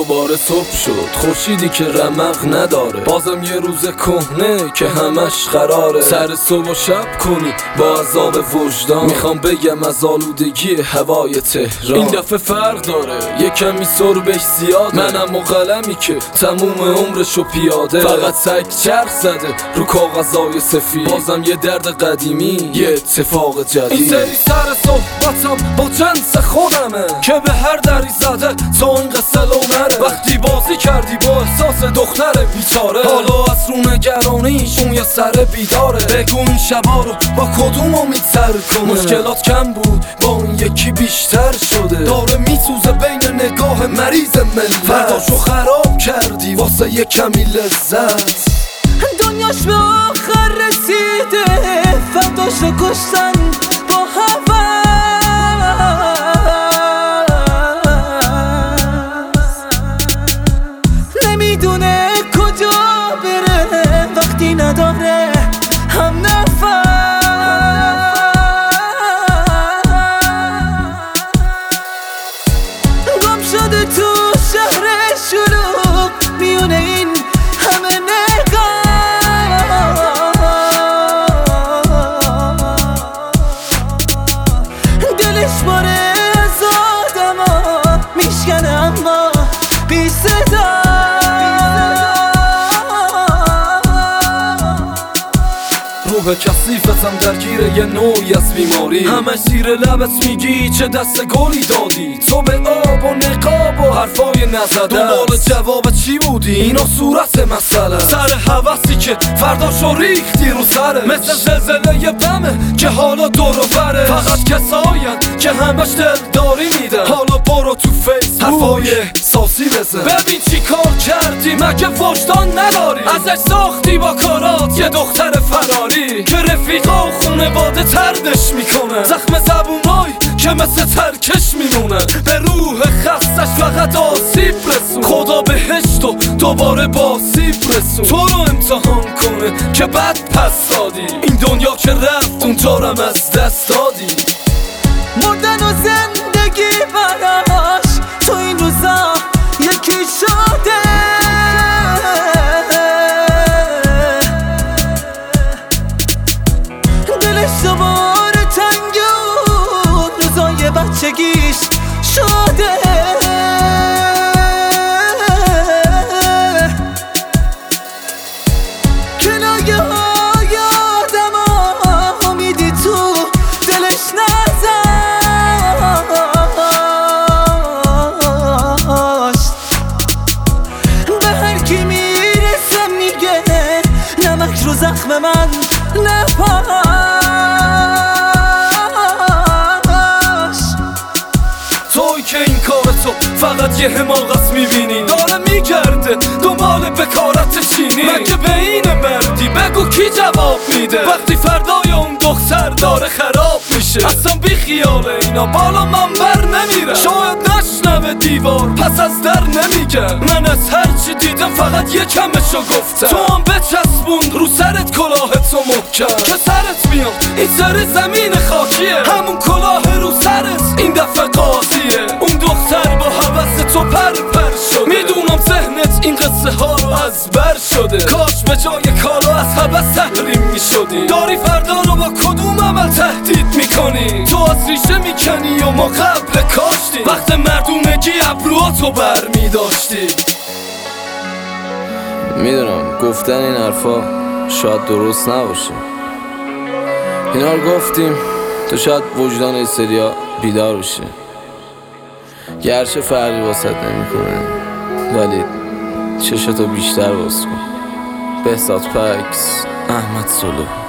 دوباره صبح شد، خورشیدی که رمق نداره، بازم یه روز کهنه که همش قراره سر صبح و شب کنی با عذاب وجدان. میخوام بگم از آلودگی هوای تهران این دفعه فرق داره، یه کمی سربش زیاده، منم و قلمی که تموم عمرشو پیاده فقط سگ چرخ زده رو کاغذای سفید. بازم یه درد قدیمی، یه اتفاق جدید. این سری سر صحبتم با جنس خودمه که به هر دری زده تا این قصه لومره. وقتی بازی کردی با احساس دختر بیچاره، حالا از رو نگرانیشون یه سر بیداره. بگو این شبا رو با کدوم امید سر کنه؟ مشکلات کم بود با اون یکی بیشتر شده، داره میسوزه بین نگاه مریض ملت. فرداشو خراب کردی واسه یه کمی لذت، دنیاش به آخر رسیده، فرداشو کشتن با هوس. نمیدونه کجا بره وقتی نداره هم نفس. گم شده تو شهر شلوغ میونه این همه دلش باره از آدما میشکنه اما بی صدا. روح کثیفتم درگیر یه نوعی از بیماری، همه زیر لبت میگی چه دست گلی دادی. تو به آب و نقاب و حرفای نزده، دنبال جواب چی بودی؟ اینا صورت مسئله، سر حوثی که فرداشو ریختی رو سره، مثل زلزله یه بمه که حالا دور و بره. فقط کساین که همش دلداری میدن، حالا برو تو فیسبوک حرفای احساسی بزن. ببین چی کار کردی، مگه وجدان نداری؟ ازش ساختی با کارات یه دختر فراری که رفیقا و خونواده تردش میکنه. زخم زبونای که مثل ترکش میمونه، به روح خستش فقط آسیب رسون. خدا بهشت و دوباره با سیب رسون، تو رو امتحان کنه که بد پس دادی. این دنیا که رفت اونجارم از دست دادی. مردن و زندگی براش تو این روزا یکی شده، دلش دوباره تنگ و روزای بچگیش شده. کنایه های آدم ها امیدی تو دلش نذاشت، به هر کی میرسه میگه نمک رو زخم من نپاش. توی که این کار تو فقط یه حماقت میبینی، داره میگرده دنبال بکارت چینی. مگه به این مردی بگو کی جواب میده وقتی فردای اون دختر داره خراب میشه؟ اصلا بی خیال اینا بالا من بر نمیره، شاید نشنوه دیوار پس از در نمیگه. من از هرچی دیدم فقط یه کمشو گفتم، تو هم بچسبون رو سرت کلاهتو محکم که سرت میاد این سر زمین خاکیه. همون کلاه رو سرت این دفعه قاضیه. اون دختر با حوث تو پر شده، میدونم ذهنت این قصه ها رو از بر شده. کاش به جای کالا از حوث تحریم میشدی. داری فردا رو با کدوم عمل تهدید میکنی؟ تو از ریشه میکنی و ما قبل کاشتی، وقت مردونگی ابروهاتو بر میداشتی. میدونم گفتن این حرفا شاید درست نباشه، اینا رو گفتیم تو شاید وجدان این سریا بیدار بشه. گرچه فرقی واسط نمیکنه ولی چشتو بیشتر باز کن. بهزاد پکس، احمد سلو.